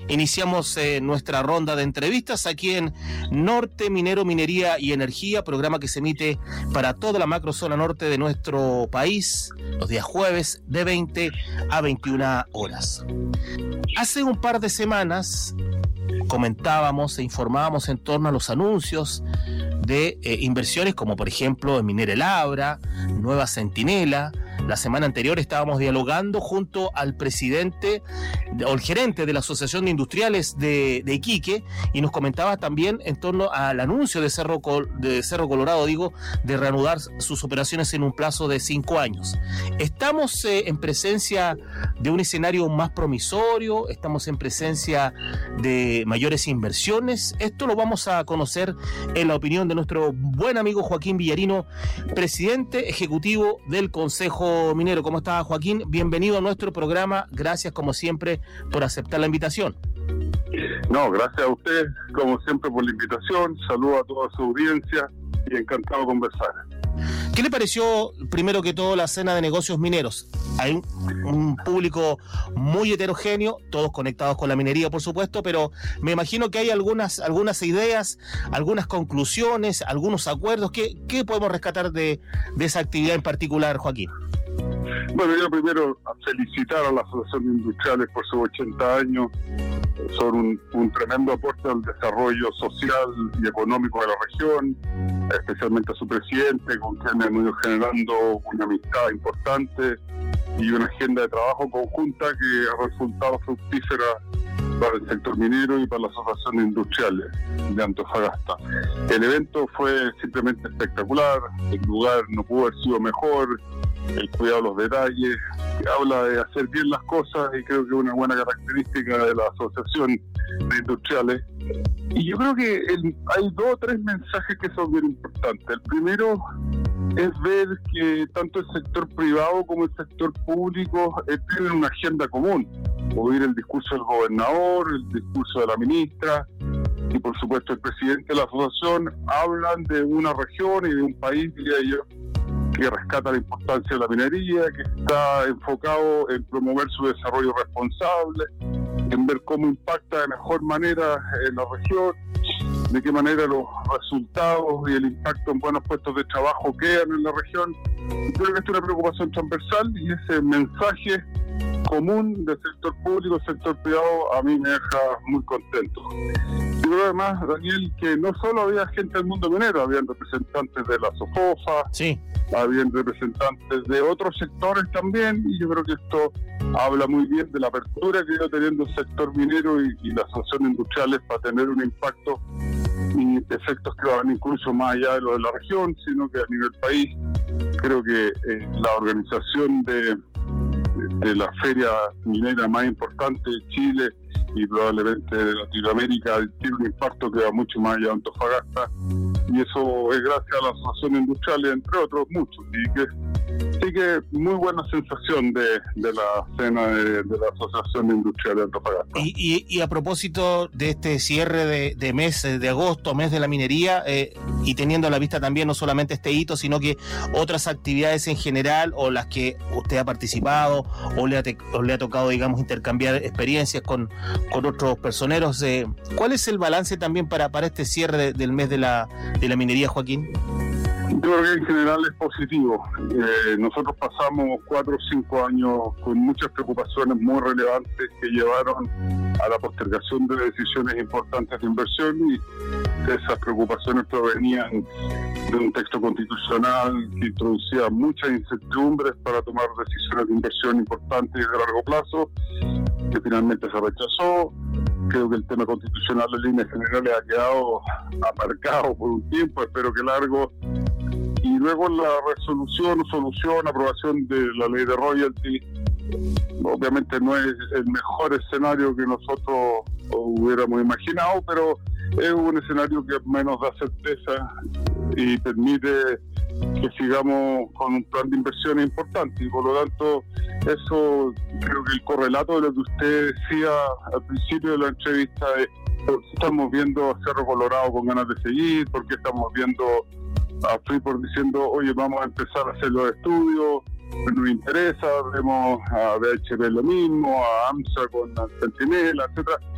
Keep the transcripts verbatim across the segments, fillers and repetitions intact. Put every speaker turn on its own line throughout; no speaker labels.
iniciamos eh, nuestra ronda de entrevistas aquí en Norte Minero, Minería y Energía, programa que se emite para toda la macrozona norte de nuestro país, los días jueves de veinte a veintiuna horas. Hace un par de semanas comentábamos e informábamos en torno a los anuncios de eh, inversiones como por ejemplo en Minera El Abra, Nueva Centinela. La semana anterior estábamos dialogando junto al presidente o el gerente de la Asociación de Industriales de, de Iquique, y nos comentaba también en torno al anuncio de Cerro, de Cerro Colorado, digo, de reanudar sus operaciones en un plazo de cinco años. ¿Estamos eh, en presencia de un escenario más promisorio? ¿Estamos en presencia de mayores inversiones? Esto lo vamos a conocer en la opinión de nuestro buen amigo Joaquín Villarino, presidente ejecutivo del Consejo Minero. ¿Cómo está, Joaquín? Bienvenido a nuestro programa. Gracias, como siempre, por aceptar la invitación.
No, gracias a usted, como siempre, por la invitación. Saludo a toda su audiencia y encantado de conversar.
¿Qué le pareció, primero que todo, la cena de negocios mineros? Hay un, un público muy heterogéneo, todos conectados con la minería, por supuesto, pero me imagino que hay algunas, algunas ideas, algunas conclusiones, algunos acuerdos. ¿Qué, qué podemos rescatar de, de esa actividad en particular, Joaquín?
Bueno, yo primero felicitar a la Asociación de Industriales por sus ochenta años. Son un, un tremendo aporte al desarrollo social y económico de la región, especialmente a su presidente, con quien hemos ido generando una amistad importante y una agenda de trabajo conjunta que ha resultado fructífera para el sector minero y para la Asociación de Industriales de Antofagasta. El evento fue simplemente espectacular, el lugar no pudo haber sido mejor, el cuidado de los detalles, que habla de hacer bien las cosas, y creo que es una buena característica de la Asociación de Industriales. Y yo creo que el, hay dos o tres mensajes que son bien importantes. El primero es ver que tanto el sector privado como el sector público eh, tienen una agenda común. Oír el discurso del gobernador, el discurso de la ministra y por supuesto el presidente de la asociación hablan de una región y de un país, diría yo, que rescata la importancia de la minería, que está enfocado en promover su desarrollo responsable, en ver cómo impacta de mejor manera en la región, de qué manera los resultados y el impacto en buenos puestos de trabajo quedan en la región. Creo que esta es una preocupación transversal y ese mensaje común del sector público y sector privado a mí me deja muy contento. Yo creo además, Daniel, que no solo había gente del mundo minero, habían representantes de la SOFOFA,
sí,
habían representantes de otros sectores también, y yo creo que esto habla muy bien de la apertura que iba teniendo el sector minero y, y las asociaciones industriales para tener un impacto y efectos que van incluso más allá de lo de la región, sino que a nivel país. Creo que eh, la organización de, de la feria minera más importante de Chile y probablemente de Latinoamérica tiene un impacto que va mucho más allá de Antofagasta, y eso es gracias a las asociaciones industriales, entre otros muchos, y que sí que muy buena sensación de, de la cena de, de la Asociación de Industriales de Antofagasta.
Y, y, y a propósito de este cierre de, de mes de agosto, mes de la minería, eh, y teniendo a la vista también no solamente este hito, sino que otras actividades en general, o las que usted ha participado, o le ha, te, o le ha tocado, digamos, intercambiar experiencias con, con otros personeros, eh, ¿cuál es el balance también para, para este cierre de, del mes de la, de la minería, Joaquín?
Yo creo que en general es positivo. Eh, nosotros pasamos cuatro o cinco años con muchas preocupaciones muy relevantes que llevaron a la postergación de decisiones importantes de inversión, y esas preocupaciones provenían de un texto constitucional que introducía muchas incertidumbres para tomar decisiones de inversión importantes y de largo plazo, que finalmente se rechazó. Creo que el tema constitucional en líneas generales ha quedado aparcado por un tiempo, espero que largo. Y luego la resolución o solución, aprobación de la ley de royalty, obviamente no es el mejor escenario que nosotros hubiéramos imaginado, pero es un escenario que al menos da certeza y permite que sigamos con un plan de inversiones importante, y por lo tanto eso creo que el correlato de lo que usted decía al principio de la entrevista es por qué estamos viendo a Cerro Colorado con ganas de seguir, porque estamos viendo a Freeport diciendo, oye, vamos a empezar a hacer los estudios, nos interesa, vemos a B H P lo mismo, a AMSA con la Centinela, etcétera.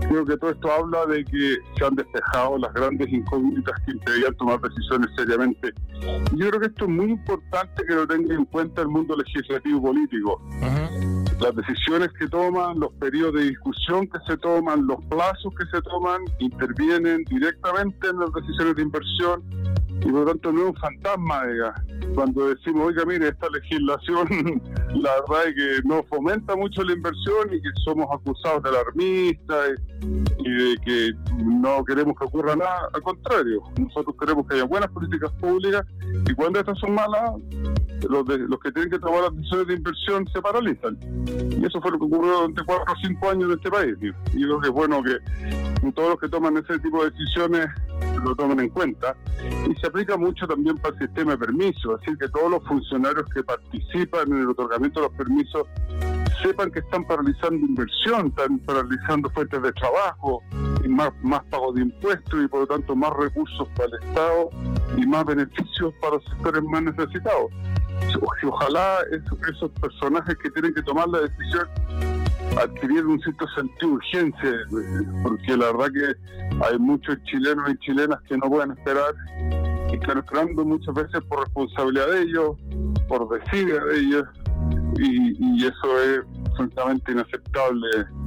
Creo que todo esto habla de que se han despejado las grandes incógnitas que impedían tomar decisiones seriamente. Y yo creo que esto es muy importante que lo tenga en cuenta el mundo legislativo político. Uh-huh. Las decisiones que toman, los periodos de discusión que se toman, los plazos que se toman, intervienen directamente en las decisiones de inversión y por lo tanto no es un fantasma, diga. Cuando decimos, oiga, mire, esta legislación la verdad es que no fomenta mucho la inversión y que somos acusados de alarmistas y, y de que no queremos que ocurra nada, al contrario, nosotros queremos que haya buenas políticas públicas y cuando estas son malas, los, de, los que tienen que tomar las decisiones de inversión se paralizan. Y eso fue lo que ocurrió durante cuatro o cinco años en este país. Tío. Y yo creo que es bueno que todos los que toman ese tipo de decisiones lo tomen en cuenta. Y se aplica mucho también para el sistema de permisos, es decir, que todos los funcionarios que participan en el otorgamiento de los permisos sepan que están paralizando inversión, están paralizando fuentes de trabajo, y más, más pago de impuestos y por lo tanto más recursos para el Estado y más beneficios para los sectores más necesitados. O, ojalá esos, esos personajes que tienen que tomar la decisión adquirir un cierto sentido de urgencia, porque la verdad que hay muchos chilenos y chilenas que no pueden esperar y están esperando muchas veces por responsabilidad de ellos, por desidia de ellos, y, y eso es francamente inaceptable,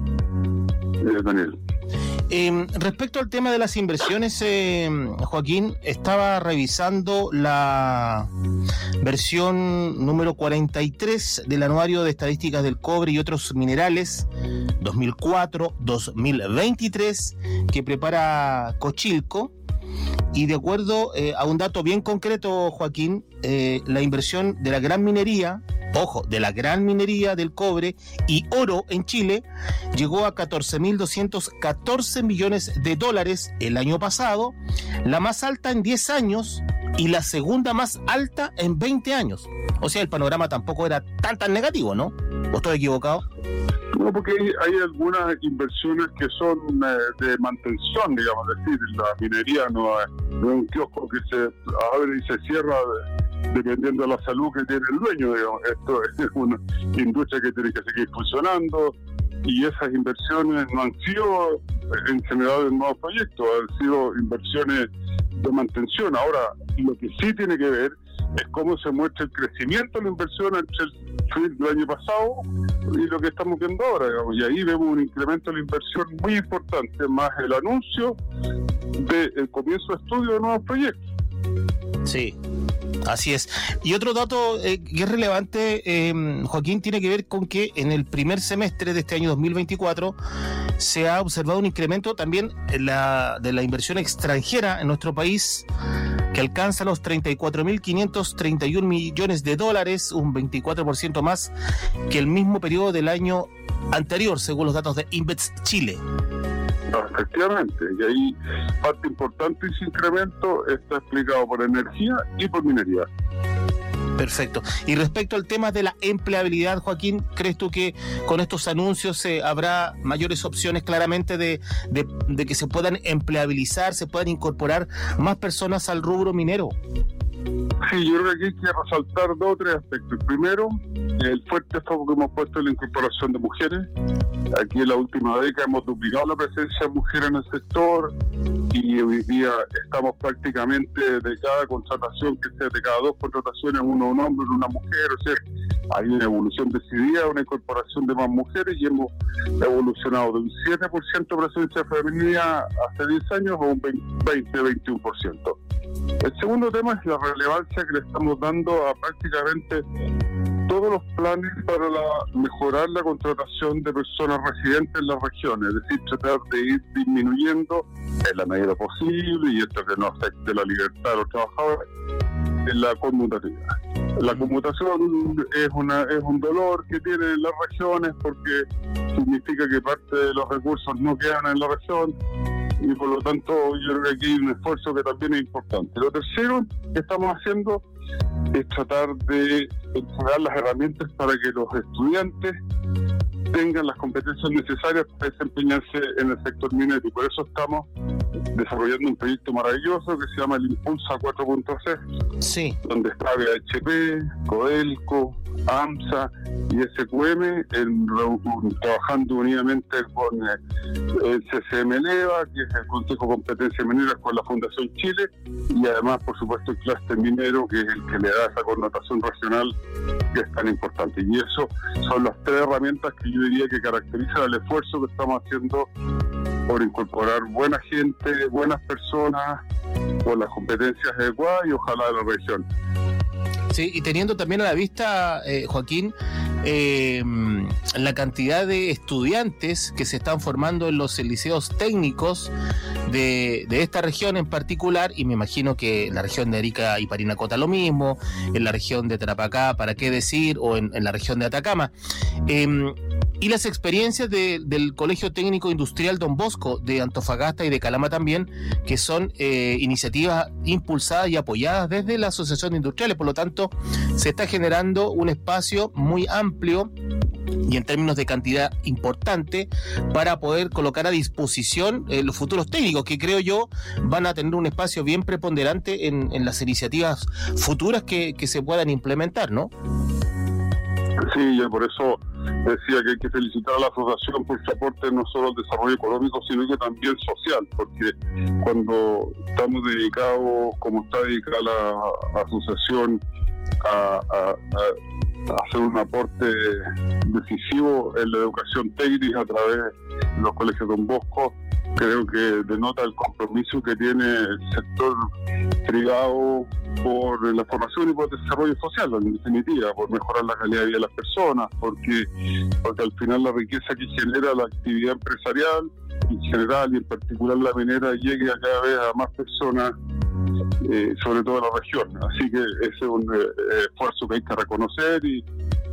eh, Daniel.
Eh, respecto al tema de las inversiones, eh, Joaquín, estaba revisando la versión número cuarenta y tres del Anuario de Estadísticas del Cobre y otros Minerales dos mil cuatro a dos mil veintitrés que prepara Cochilco. Y de acuerdo eh, a un dato bien concreto, Joaquín, eh, la inversión de la gran minería, ojo, de la gran minería del cobre y oro en Chile llegó a catorce mil doscientos catorce millones de dólares el año pasado, la más alta en diez años y la segunda más alta en veinte años. O sea, el panorama tampoco era tan tan negativo, ¿no? ¿O estoy equivocado?
No, porque hay, hay algunas inversiones que son eh, de mantención, digamos, es decir, la minería no es, no es un kiosco que se abre y se cierra de, dependiendo de la salud que tiene el dueño, digamos. Esto es una industria que tiene que seguir funcionando y esas inversiones no han sido en general en nuevos proyectos, han sido inversiones de mantención. Ahora, lo que sí tiene que ver es cómo se muestra el crecimiento de la inversión entre el fin del año pasado y lo que estamos viendo ahora, digamos. Y ahí vemos un incremento de la inversión muy importante, más el anuncio del comienzo de estudio de nuevos proyectos.
Sí, así es. Y otro dato eh, que es relevante, eh, Joaquín, tiene que ver con que en el primer semestre de este año dos mil veinticuatro se ha observado un incremento también en la, de la inversión extranjera en nuestro país, que alcanza los treinta y cuatro mil quinientos treinta y un millones de dólares, un veinticuatro por ciento más que el mismo periodo del año anterior, según los datos de Invex Chile.
Efectivamente, y ahí parte importante de ese incremento está explicado por energía y por minería.
Perfecto. Y respecto al tema de la empleabilidad, Joaquín, ¿crees tú que con estos anuncios eh, habrá mayores opciones claramente de, de, de que se puedan empleabilizar, se puedan incorporar más personas al rubro minero?
Sí, yo creo que aquí hay que resaltar dos o tres aspectos. El primero, el fuerte foco que hemos puesto en la incorporación de mujeres. Aquí en la última década hemos duplicado la presencia de mujeres en el sector y hoy día estamos prácticamente de cada contratación, que sea de cada dos contrataciones, uno un hombre y una mujer. O sea, hay una evolución decidida, una incorporación de más mujeres y hemos evolucionado de un siete por ciento de presencia femenina hace diez años a un veinte a veintiuno por ciento. El segundo tema es la relevancia que le estamos dando a prácticamente todos los planes para la, mejorar la contratación de personas residentes en las regiones, es decir, tratar de ir disminuyendo en la medida posible, y esto que no afecte la libertad de los trabajadores, en la conmutatividad. La conmutación es una es un dolor que tienen las regiones porque significa que parte de los recursos no quedan en la región y por lo tanto yo creo que aquí hay un esfuerzo que también es importante. Lo tercero que estamos haciendo es tratar de entregar las herramientas para que los estudiantes tengan las competencias necesarias para desempeñarse en el sector minero, y por eso estamos desarrollando un proyecto maravilloso que se llama el Impulsa cuatro punto cero,
sí,
donde está B H P, Codelco, AMSA y S Q M en, trabajando unidamente con el C C M Eleva, que es el Consejo de Competencia Minera, con la Fundación Chile, y además, por supuesto, el clúster minero, que es el que le da esa connotación regional que es tan importante. Y eso son las tres herramientas que yo diría que caracterizan el esfuerzo que estamos haciendo por incorporar buena gente, buenas personas, con las competencias adecuadas y ojalá de la región.
Sí, y teniendo también a la vista, eh, Joaquín, eh, la cantidad de estudiantes que se están formando en los liceos técnicos de, de esta región en particular, y me imagino que en la región de Arica y Parinacota lo mismo, en la región de Tarapacá, para qué decir, o en, en la región de Atacama. Eh, y las experiencias de, del Colegio Técnico Industrial Don Bosco de Antofagasta y de Calama también, que son eh, iniciativas impulsadas y apoyadas desde la Asociación de Industriales. Por lo tanto, se está generando un espacio muy amplio y en términos de cantidad importante para poder colocar a disposición eh, los futuros técnicos, que creo yo van a tener un espacio bien preponderante en, en las iniciativas futuras que, que se puedan implementar, ¿no?
Sí, yo por eso decía que hay que felicitar a la asociación por su aporte no solo al desarrollo económico, sino que también social, porque cuando estamos dedicados, como está dedicada la asociación, a, a, a hacer un aporte decisivo en la educación técnica a través de los colegios Don Bosco, creo que denota el compromiso que tiene el sector privado por la formación y por el desarrollo social, en definitiva, por mejorar la calidad de vida de las personas, porque, porque al final la riqueza que genera la actividad empresarial en general y en particular la minera llegue a cada vez a más personas, eh, sobre todo en la región. Así que ese es un eh, esfuerzo que hay que reconocer y,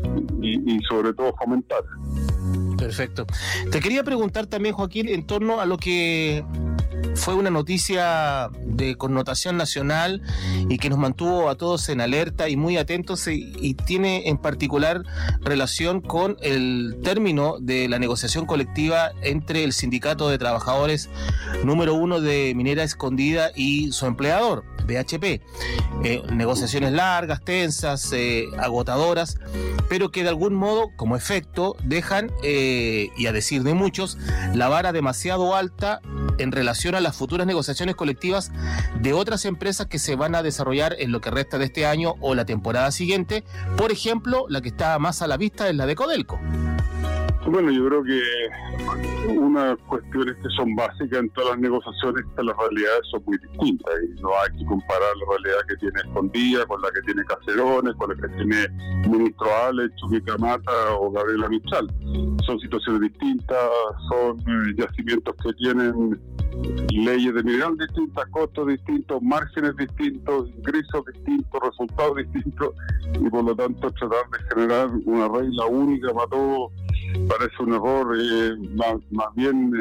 y, y sobre todo fomentar.
Perfecto. Te quería preguntar también, Joaquín, en torno a lo que fue una noticia de connotación nacional y que nos mantuvo a todos en alerta y muy atentos, y, y tiene en particular relación con el término de la negociación colectiva entre el Sindicato de Trabajadores número uno de Minera Escondida y su empleador, B H P. Eh, negociaciones largas, tensas, eh, agotadoras, pero que de algún modo, como efecto, dejan, eh, y a decir de muchos, la vara demasiado alta en relación a las futuras negociaciones colectivas de otras empresas que se van a desarrollar en lo que resta de este año o la temporada siguiente. Por ejemplo, la que está más a la vista es la de Codelco.
Bueno, yo creo que unas cuestiones que son básicas en todas las negociaciones, que las realidades son muy distintas y no hay que comparar la realidad que tiene Escondida con la que tiene Caserones, con la que tiene Ministro Ale, Chuquicamata o Gabriela Mistral. Son situaciones distintas, son eh, yacimientos que tienen leyes de mineral distintas, costos distintos, márgenes distintos, ingresos distintos, resultados distintos, y por lo tanto tratar de generar una regla única para todos parece un error. eh, más, más bien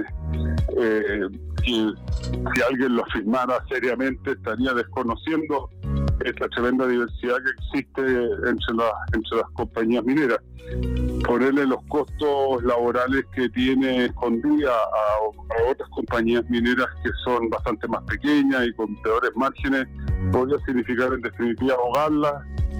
eh, que si alguien lo afirmara seriamente estaría desconociendo esta tremenda diversidad que existe entre las entre las compañías mineras. Ponerle los costos laborales que tiene Escondida a, a otras compañías mineras que son bastante más pequeñas y con peores márgenes podría significar en definitiva ahogarlas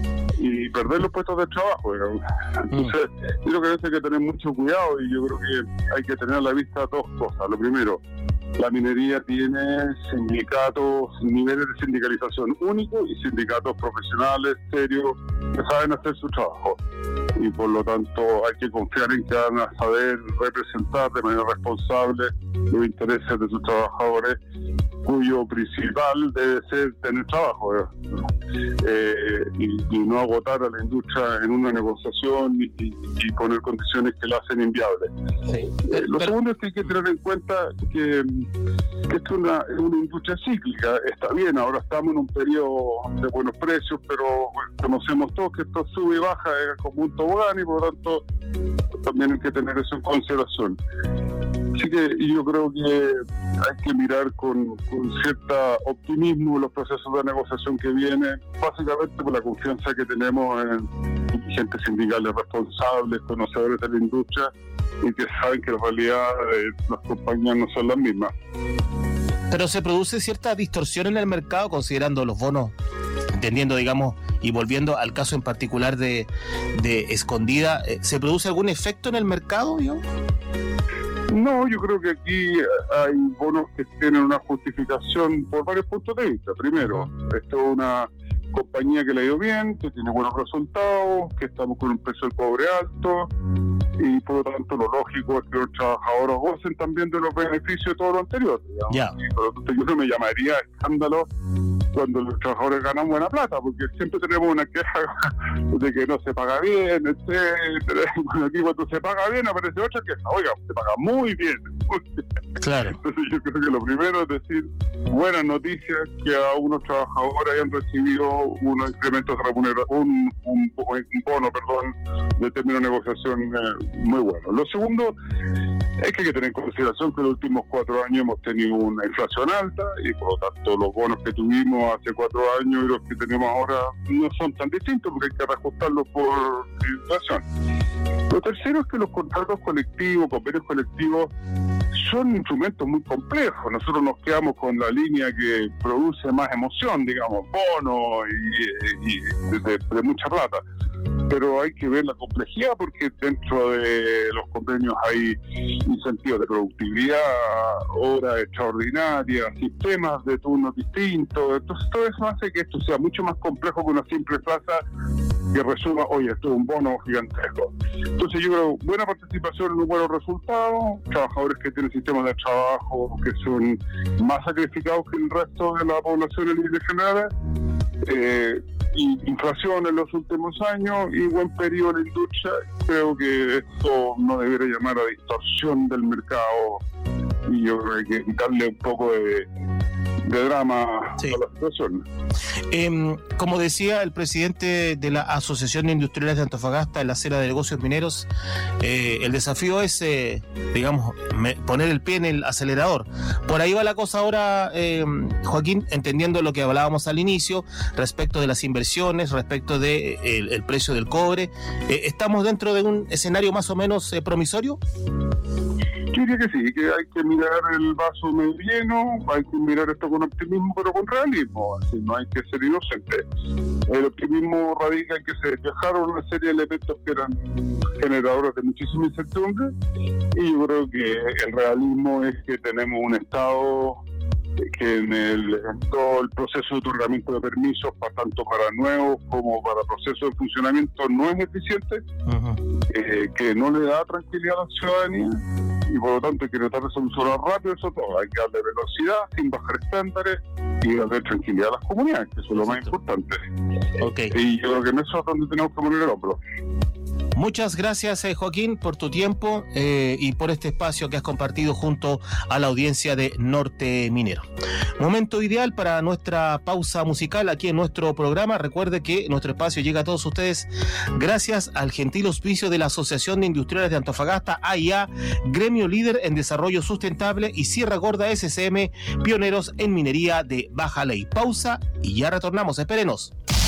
y perder los puestos de trabajo. Entonces, mm. yo creo que hay que tener mucho cuidado y yo creo que hay que tener a la vista dos cosas. Lo primero, la minería tiene sindicatos, niveles de sindicalización únicos y sindicatos profesionales, serios, que saben hacer su trabajo. Y por lo tanto hay que confiar en que van a saber representar de manera responsable los intereses de sus trabajadores, cuyo principal debe ser tener trabajo, ¿eh? Eh, y, y no agotar a la industria en una negociación y, y, y poner condiciones que la hacen inviable. Sí. Eh, lo Pero... segundo es que hay que tener en cuenta que, que esto es una, es una industria cíclica. Está bien, ahora estamos en un periodo de buenos precios, pero bueno, conocemos todos que esto sube y baja eh, como un tobogán y por lo tanto también hay que tener eso en consideración. Así que yo creo que hay que mirar con, con cierto optimismo los procesos de negociación que vienen, básicamente por la confianza que tenemos en dirigentes sindicales responsables, conocedores de la industria y que saben que en realidad eh, las compañías no son las mismas.
Pero se produce cierta distorsión en el mercado considerando los bonos, entendiendo, digamos, y volviendo al caso en particular de, de Escondida, ¿se produce algún efecto en el mercado, yo?
No, yo creo que aquí hay bonos que tienen una justificación por varios puntos de vista. Primero, esto es una compañía que le ha ido bien, que tiene buenos resultados, que estamos con un precio del cobre alto y por lo tanto lo lógico es que los trabajadores gocen también de los beneficios de todo lo anterior, digamos.
Yeah.
Y por lo tanto yo no me llamaría escándalo cuando los trabajadores ganan buena plata, porque siempre tenemos una queja de que no se paga bien, etcétera. Bueno, aquí cuando se paga bien aparece otra queja, oiga, se paga muy bien.
Claro.
Entonces yo creo que lo primero es decir buenas noticias, que a unos trabajadores hayan recibido unos incrementos de remuneración, un, un, un bono, perdón, de término de negociación eh, muy bueno. Lo segundo es que hay que tener en consideración que en los últimos cuatro años hemos tenido una inflación alta y por lo tanto los bonos que tuvimos hace cuatro años y los que tenemos ahora no son tan distintos porque hay que reajustarlos por inflación. Lo tercero es que los contratos colectivos, convenios colectivos, son instrumentos muy complejos. Nosotros nos quedamos con la línea que produce más emoción, digamos, bonos y, y de, de mucha plata. Pero hay que ver la complejidad porque dentro de los convenios hay incentivos de productividad, horas extraordinarias, sistemas de turnos distintos. Entonces todo eso hace que esto sea mucho más complejo que una simple plaza que resuma, oye, esto es un bono gigantesco. Entonces yo creo buena participación en un buen resultado, trabajadores que tienen sistemas de trabajo que son más sacrificados que el resto de la población en líneas generales, eh, y inflación en los últimos años y buen periodo en la industria. Creo que esto no debería llamar a distorsión del mercado y yo creo que hay que quitarle un poco de, de drama sí. a la situación.
Eh, como decía el presidente de la Asociación de Industriales de Antofagasta en la Acera de Negocios Mineros, eh, el desafío es, eh, digamos, me, poner el pie en el acelerador. Por ahí va la cosa ahora, eh, Joaquín, entendiendo lo que hablábamos al inicio respecto de las inversiones, respecto del de, eh, el, el precio del cobre. Eh, ¿Estamos dentro de un escenario más o menos eh, promisorio?
Yo diría que sí, que hay que mirar el vaso medio lleno, hay que mirar esto con optimismo pero con realismo, así no hay que ser inocente. El optimismo radica en que se dejaron una serie de elementos que eran generadores de muchísima incertidumbre y yo creo que el realismo es que tenemos un Estado que en, el, en todo el proceso de otorgamiento de permisos, para tanto para nuevos como para procesos de funcionamiento, no es eficiente, uh-huh. eh, que no le da tranquilidad a la ciudadanía y por lo tanto hay que tratar de solucionar rápido eso todo. Hay que darle velocidad sin bajar estándares y darle tranquilidad a las comunidades, que eso es lo más importante.
Okay.
Y yo creo que en eso es donde tenemos que poner el hombro.
Muchas gracias, eh, Joaquín, por tu tiempo eh, y por este espacio que has compartido junto a la audiencia de Norte Minero. Momento ideal para nuestra pausa musical aquí en nuestro programa. Recuerde que nuestro espacio llega a todos ustedes gracias al gentil auspicio de la Asociación de Industriales de Antofagasta, A I A, gremio líder en desarrollo sustentable, y Sierra Gorda S C M, pioneros en minería de baja ley. Pausa y ya retornamos. Espérenos.